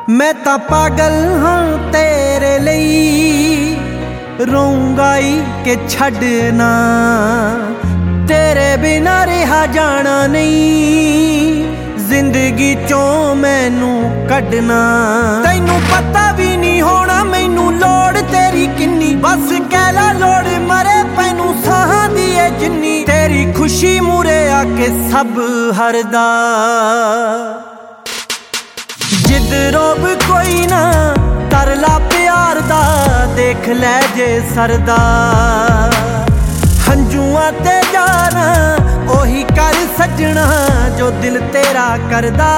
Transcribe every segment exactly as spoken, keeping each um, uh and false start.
मैं तां पागल हाँ तेरे लई, रोऊंगा ही के छड्डना, तेरे बिना रहा जाना नहीं, जिंदगी चों मैनू कड्डना। तैनू पता भी नहीं होना मैनू लोड़ तेरी किन्नी, बस कह ला लोड़ मरे पैनू साहां दी ऐ जिन्नी, तेरी खुशी मूरे आके सब हरदा। जिद रोब कोई ना तरला प्यार दा, देख लै जे सरदा, हंजुआं ते जाना ओही कर सजना, जो दिल तेरा करदा।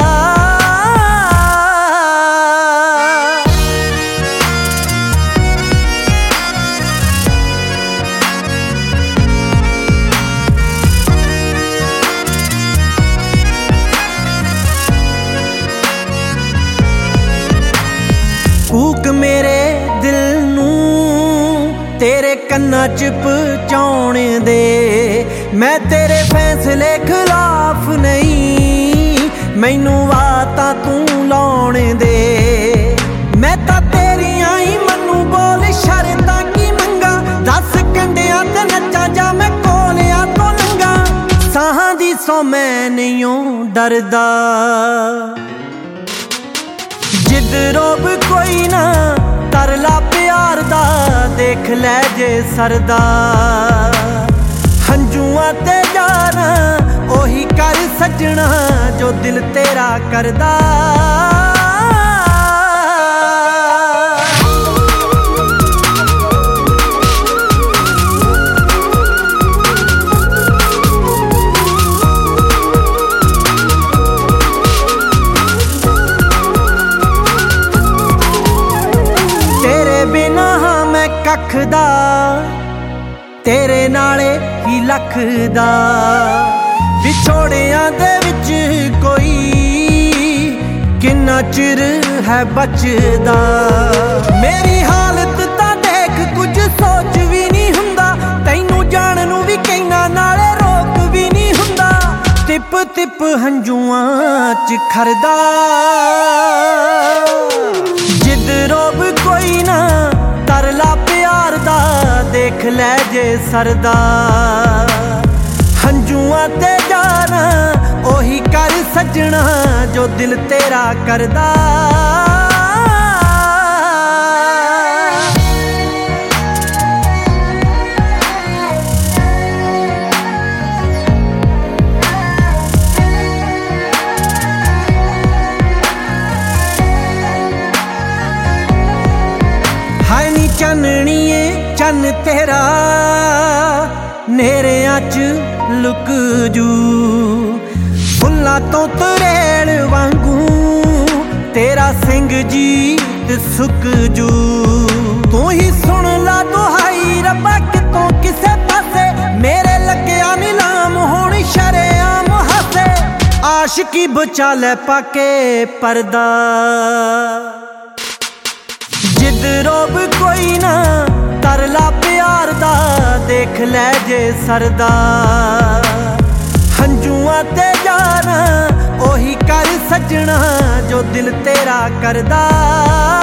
कूक मेरे दिल नू तेरे कन्ना च पहुंचाउण दे, मैं तेरे फैसले खिलाफ नहीं, मैनू वातां तू लाउण दे। मैं तां तेरियां ही मन्नू बोल शर्तां की मंगा, दस कंडियां ते नच्चां जा मैं कोलियां तो लंघा, साहां दी सौ मैं नहीं डरदा। जिद रोब कोई ना तरला प्यार दा, देख लै जे सरदा, हंजुआं ते जाना ओही कर सजना, जो दिल तेरा करदा। कखदा तेरे नाले ही लखदा, विछोड़ियां दे विच कोई किन्ना चिर है बचदा। मेरी हालत तां देख कुछ सोच भी नहीं हुंदा, तैनू जाण नू भी कहना नाले रोक भी नहीं हुंदा, तिप तिप हंजुआं च खरदा। जिद रोब कोई ना तरला प्यार दा, देख लै जे सरदा, हंजुआं ते जाना ओही कर सजना, जो दिल तेरा करदा। हाय नी चानणीए चन तेरा नेरियां च लुक जू, फुल्लां तो तरेल वांगू तेरा सिंग जीत सुक जू। तू ही सुन ला दुहाई रब्बा कितों किसे पासे, मेरे लग्या नीलाम होण शरेआम हासे, आशिकी बचा लै पाके परदा। जिद रोब कोई ना तरला प्यार दा, देख लै जे सरदा, हंजुआं ते जाना ओही कर सजना, जो दिल तेरा करदा।